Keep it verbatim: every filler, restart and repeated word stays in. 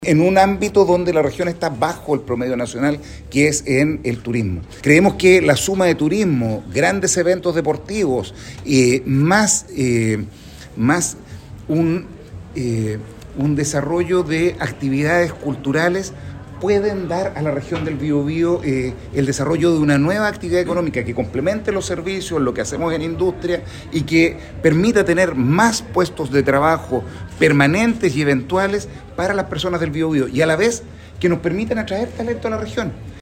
En un ámbito donde la región está bajo el promedio nacional, que es en el turismo. Creemos que la suma de turismo, grandes eventos deportivos, eh, más, eh, más un, eh, un desarrollo de actividades culturales pueden dar a la región del Biobío eh, el desarrollo de una nueva actividad económica que complemente los servicios, lo que hacemos en industria y que permita tener más puestos de trabajo permanentes y eventuales para las personas del Biobío y a la vez que nos permitan atraer talento a la región.